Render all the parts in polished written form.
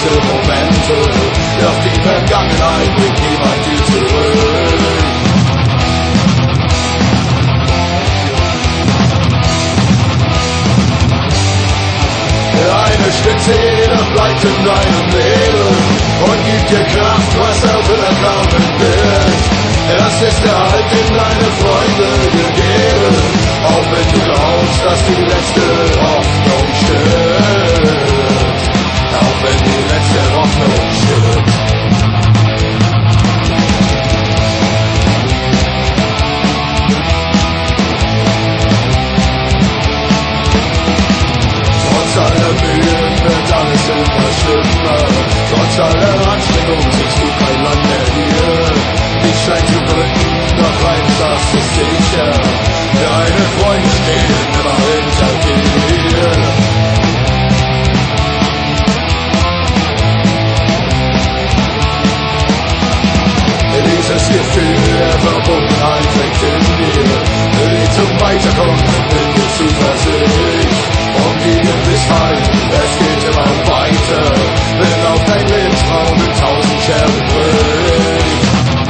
letzte Momente, doch die Vergangenheit bringt niemand viel zurück. Eine Stütze, jedoch bleibt in deinem Leben und gibt dir Kraft, was auch immer kommen wird. Das ist der Halt, den deine Freunde dir geben, auch wenn du glaubst, dass die letzte Hoffnung stirbt. Auch wenn die letzte Hoffnung stirbt. Trotz aller Mühen wird alles immer schlimmer. Trotz aller Anstrengung siehst du kein Land mehr hier. Dich scheint zu drücken, doch eins das ist sicher: deine Freunde stehen immer hinter dir. Dieses Gefühl der Verbundenheit wächst in dir, die zum Weiterkommen mit dir Zuversicht und die Gewissheit, es geht immer weiter, wenn auch dein Lebensraum in 1000 Scherben bricht.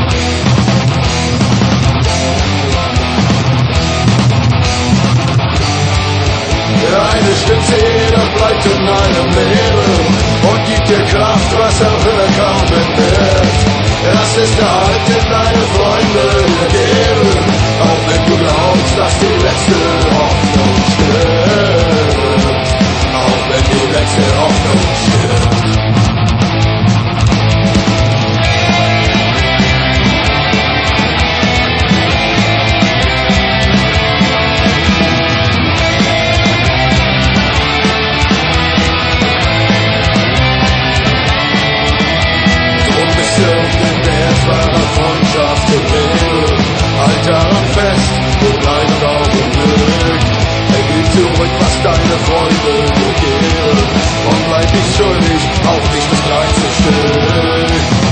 Eine Stütze, jedoch bleibt in deinem Leben und gibt dir Kraft, was auch immer kommen wird. Das ist der Halt, den deine Freunde dir geben, auch wenn du glaubst, dass die letzte Hoffnung stirbt. Auch wenn die letzte Hoffnung stirbt. Freundschaft im Leben, halt daran fest, wir bleiben auf dem Glück. Gib zurück, was deine Freunde dir geben, und bleib nicht schuldig, auch nicht das kleinste Stück.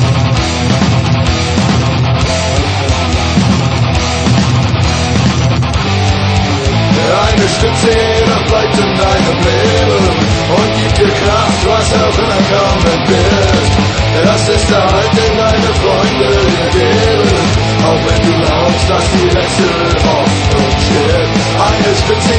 Eine Stütze, jeder bleibt in deinem Leben und gibt dir Kraft, was auch immer kommen wird. Das ist der Halt, den deine Freunde dir geben, auch wenn du glaubst, dass die letzte Hoffnung stirbt. Eine Stütze,